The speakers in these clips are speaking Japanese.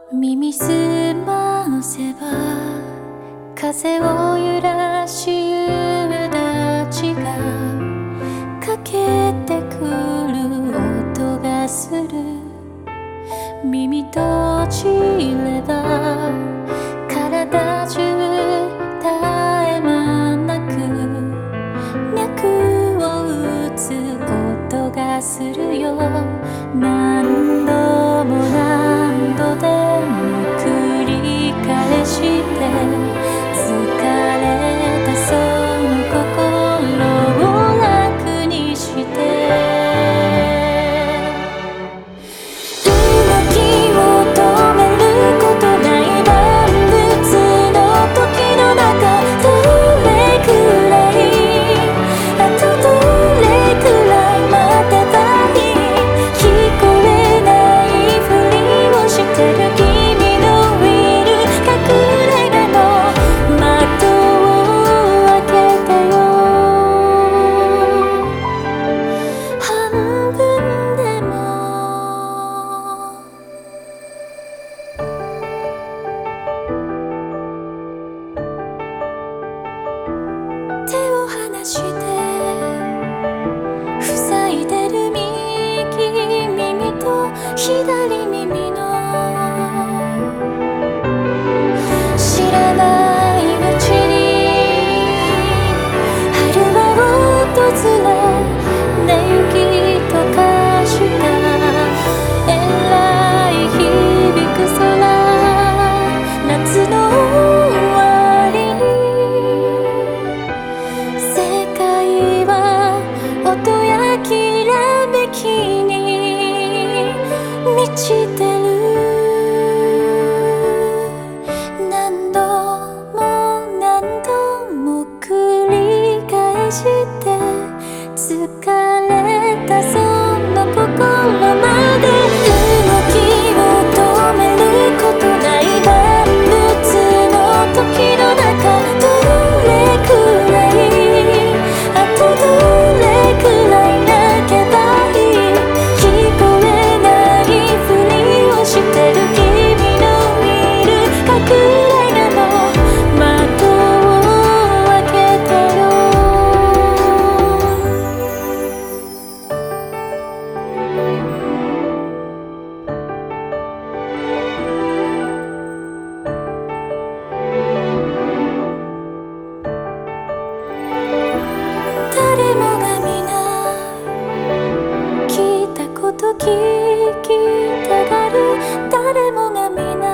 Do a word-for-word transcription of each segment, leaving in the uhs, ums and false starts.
耳すませば風を揺らし夕立がかけてくる音がする。耳閉じれば体中絶え間なく脈を打つ音がするよ。何度も何度でも繰り返して疲れたその心を楽にしてして塞いでる右耳と左耳の知らないうちに春は訪れ寝息とかしたえらい響く空夏の終わり世界は音やきらめきに満ちてる。何度も何度も繰り返して疲れたその心まで動きを止めることない万物の時の中どれくらいあとどれくらい泣けばいい聞こえないふりをしてる君のいる隠れ家の窓を開けてよ。誰もが皆聞いたこと聞きたがる。誰もが皆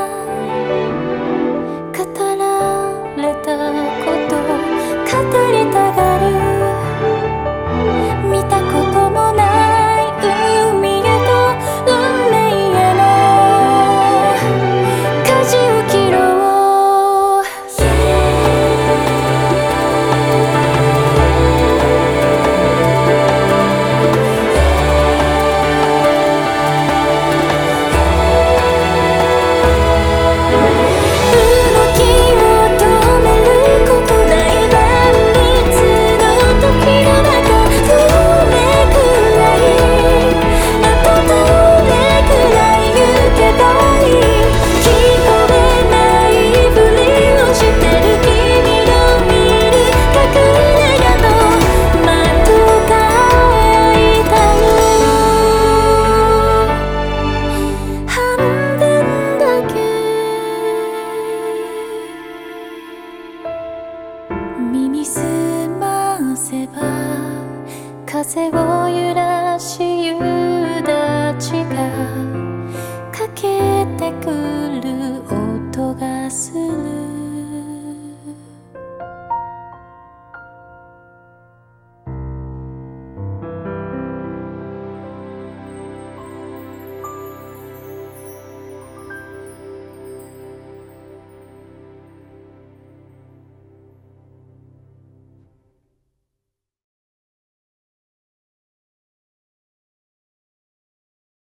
語られたこと語りたがる。見たこともない海へと運命への舵を切ろう。耳すませば風を揺らし夕立がかけてくる